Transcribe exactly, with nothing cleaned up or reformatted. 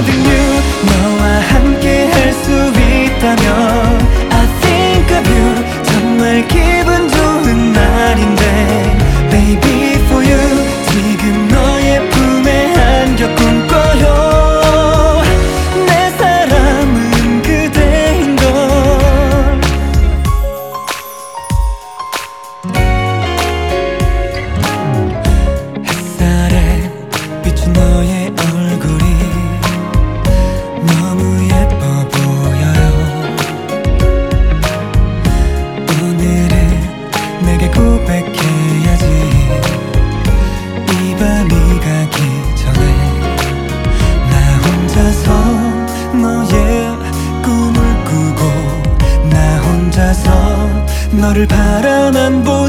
Loving you 너와 함께 할 수 있다면 I think of you 정말 기분 좋은 날인데 Baby for you 지금 너의 품에 안겨 꿈꿔요 내 사람은 그대인걸 햇살에 비춘 너의 얼굴이 너무 예뻐 보여요 오늘은 내게 고백해야지 이 밤이 가기 전에 나 혼자서 너의 꿈을 꾸고 나 혼자서 너를 바라만 보